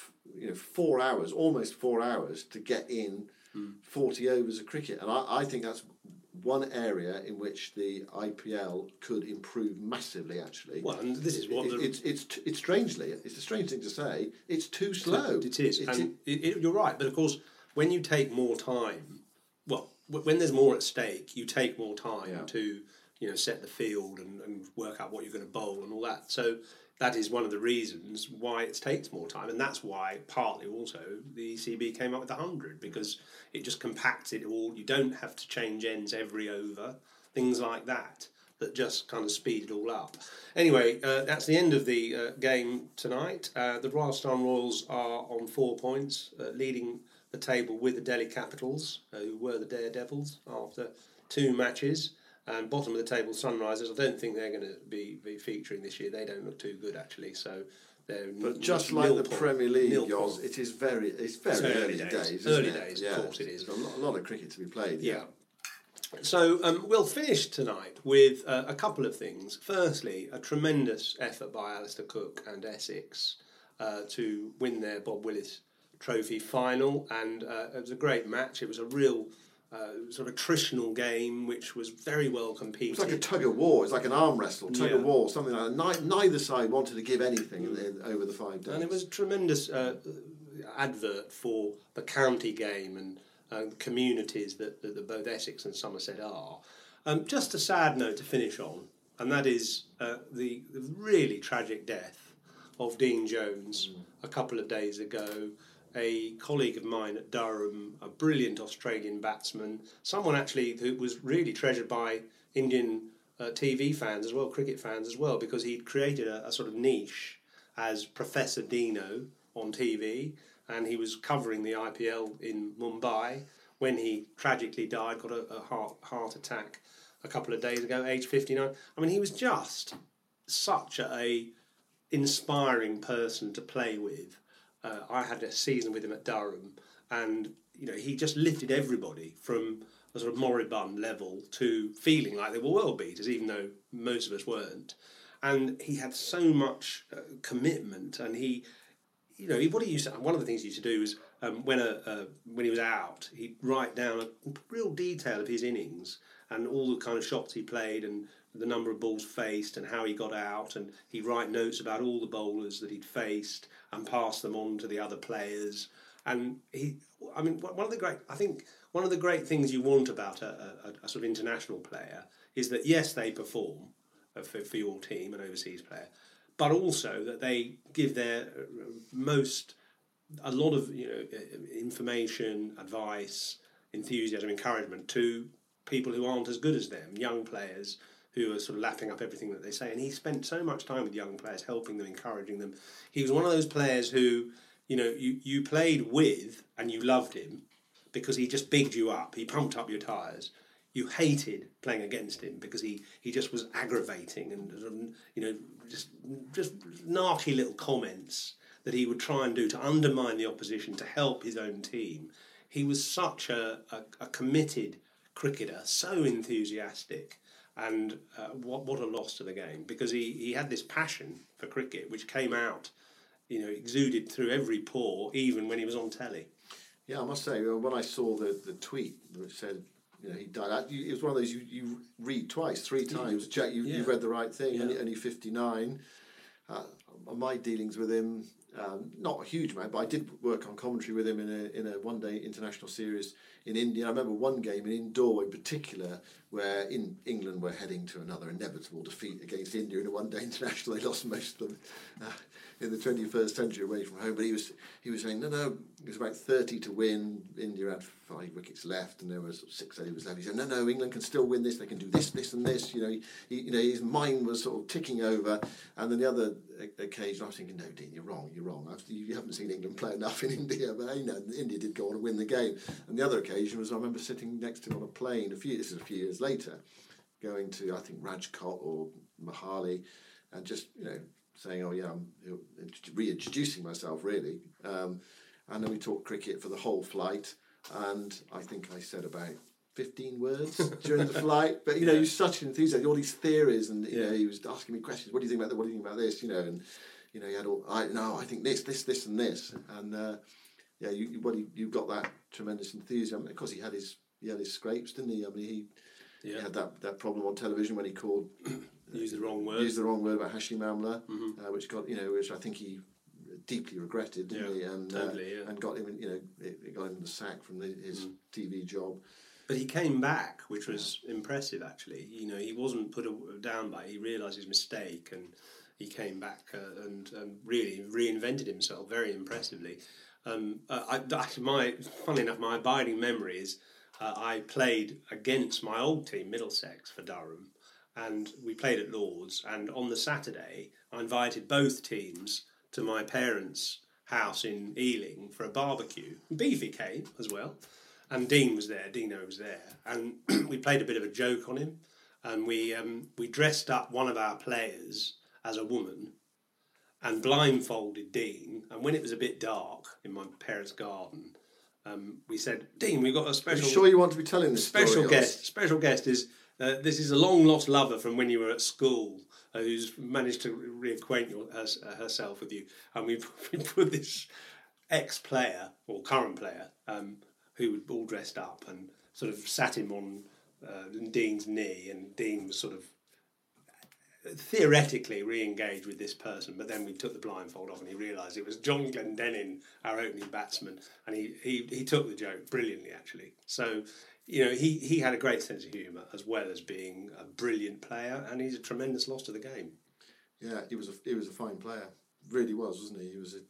4 hours, almost 4 hours to get in 40 overs of cricket, and I think that's one area in which the IPL could improve massively. Actually, well, and this is what it's strangely, it's a strange thing to say. It's too slow. It is, you're right. But of course, when you take more time, when there's more at stake, you take more time to set the field and work out what you're going to bowl and all that. So that is one of the reasons why it takes more time, and that's why partly also the ECB came up with 100, because it just compacts it all. You don't have to change ends every over, things like that just kind of speed it all up. Anyway, that's the end of the game tonight. The Rajasthan Royals are on 4 points, leading the table with the Delhi Capitals, who were the Daredevils after 2 matches. And bottom of the table, Sunrisers. I don't think they're going to be featuring this year. They don't look too good, actually. So they're just like the Premier League, Yoz, it's very early days. Early days, of course it is. There's a lot of cricket to be played. Yeah. So we'll finish tonight with a couple of things. Firstly, a tremendous effort by Alistair Cook and Essex to win their Bob Willis Trophy final, and it was a great match. It was a real sort of attritional game, which was very well competed. It's like a tug of war. It's like an arm wrestle, tug of war, something like that. Neither side wanted to give anything over the 5 days. And it was a tremendous advert for the county game and communities that both Essex and Somerset are. Just a sad note to finish on, and that is the really tragic death of Dean Jones a couple of days ago. A colleague of mine at Durham, a brilliant Australian batsman, someone actually who was really treasured by Indian TV fans as well, cricket fans as well, because he'd created a sort of niche as Professor Dino on TV, and he was covering the IPL in Mumbai when he tragically died, got a heart attack a couple of days ago, age 59. I mean, he was just such a inspiring person to play with. I had a season with him at Durham, and he just lifted everybody from a sort of moribund level to feeling like they were world beaters, even though most of us weren't. And he had so much commitment, and one of the things he used to do was when he was out, he'd write down a real detail of his innings and all the kind of shots he played and the number of balls faced and how he got out, and he'd write notes about all the bowlers that he'd faced and pass them on to the other players. And one of the great things you want about a sort of international player is that, yes, they perform for your team, an overseas player, but also that they give a lot of information, advice, enthusiasm, encouragement to people who aren't as good as them, young players who are sort of lapping up everything that they say. And he spent so much time with young players, helping them, encouraging them. He was one of those players who, you played with and you loved him because he just bigged you up. He pumped up your tyres. You hated playing against him because he just was aggravating and, just narky little comments that he would try and do to undermine the opposition, to help his own team. He was such a committed cricketer, so enthusiastic, and what a loss to the game, because he had this passion for cricket which came out, exuded through every pore, even when he was on telly. Yeah, I must say, when I saw the tweet which said, he died, it was one of those you read twice, 3 times. Jack, you've read the right thing, only 59. My dealings with him, not a huge amount, but I did work on commentary with him in a one-day international series in India. I remember one game in Indore in particular where in England were heading to another inevitable defeat against India in a one-day international. They lost most of them in the 21st century away from home. But he was saying, no, it was about 30 to win. India had 5 wickets left and there was 6 overs left. He said, no, England can still win this. They can do this and this. His mind was sort of ticking over. And then the other occasion, I was thinking, no, Dean, you're wrong. You haven't seen England play enough in India. But India did go on to win the game. And the other occasion was I remember sitting next to him on a plane, this is a few years later, going to, I think, Rajkot or Mohali, and just, saying, I'm reintroducing myself, really. And then we talked cricket for the whole flight, and I think I said about 15 words during the flight. But, he was such an enthusiast, all these theories, and, he was asking me questions, what do you think about that, what do you think about this, and, he had all, I think this and this. And, you've got that tremendous enthusiasm. Of course, he had his scrapes, didn't he? I mean, he had that problem on television when he called... Used the wrong word about Hashim Amla, which I think he deeply regretted, didn't he? And totally, and got him, it got him the sack from his TV job. But he came back, which was impressive, actually. He wasn't put down by it. He realised his mistake, and he came back and really reinvented himself very impressively. Funnily enough, my abiding memory is I played against my old team, Middlesex, for Durham. And we played at Lord's, and on the Saturday I invited both teams to my parents' house in Ealing for a barbecue. Beefy came as well, and Dino was there, and we played a bit of a joke on him, and we dressed up one of our players as a woman and blindfolded Dean, and when it was a bit dark in my parents' garden, we said, Dean, we've got a special... Are you sure you want to be telling this special guest? Special guest is... this is a long-lost lover from when you were at school who's managed to reacquaint herself with you. And we put this ex-player, or current player, who was all dressed up and sort of sat him on Dean's knee, and Dean was sort of theoretically re-engaged with this person, but then we took the blindfold off and he realised it was John Glendenning, our opening batsman, and he took the joke brilliantly, actually. So... he had a great sense of humour as well as being a brilliant player, and he's a tremendous loss to the game. Yeah, he was a fine player. Really was, wasn't he?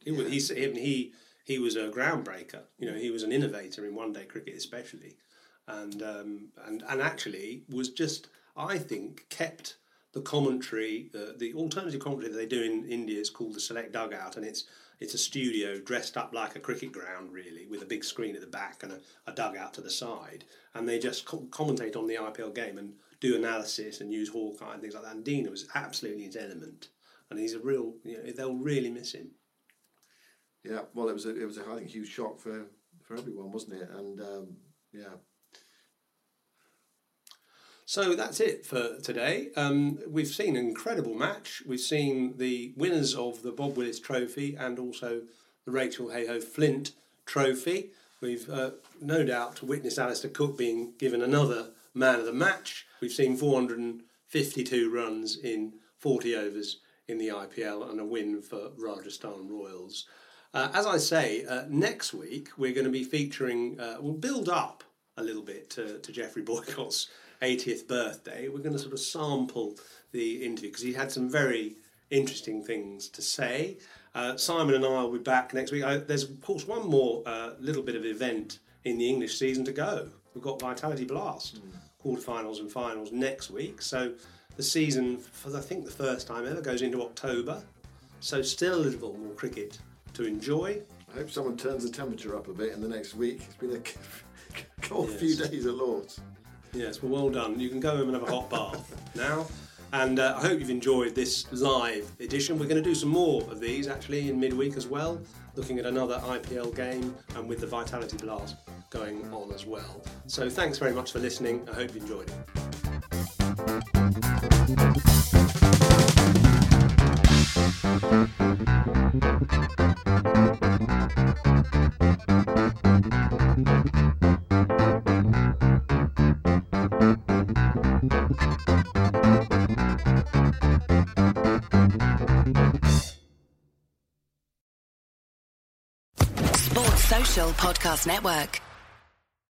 He was a groundbreaker. He was an innovator in one-day cricket, especially, and actually was just, I think, kept the commentary, the alternative commentary that they do in India is called the Select Dugout, and it's a studio dressed up like a cricket ground, really, with a big screen at the back and a dugout to the side, and they just commentate on the IPL game and do analysis and use Hawkeye and things like that. And Dina was absolutely his element, and he's a real, they'll really miss him. Yeah, well, it was a I think huge shock for everyone, wasn't it? And yeah. So that's it for today. We've seen an incredible match. We've seen the winners of the Bob Willis Trophy and also the Rachel Hayhoe Flint Trophy. We've no doubt witnessed Alistair Cook being given another man of the match. We've seen 452 runs in 40 overs in the IPL and a win for Rajasthan Royals. As I say, next week we're going to be featuring, we'll build up a little bit to Geoffrey Boycott's 80th birthday. We're going to sort of sample the interview because he had some very interesting things to say. Simon and I will be back next week. There's, of course, one more little bit of event in the English season to go. We've got Vitality Blast, quarterfinals and finals next week. So the season, for I think the first time ever, goes into October. So still a little more cricket to enjoy. I hope someone turns the temperature up a bit in the next week. It's been a cold few days at Lord's. Yes, well done. You can go home and have a hot bath now. And I hope you've enjoyed this live edition. We're going to do some more of these actually in midweek as well, looking at another IPL game and with the Vitality Blast going on as well. So thanks very much for listening. I hope you enjoyed it. Sports Social Podcast Network.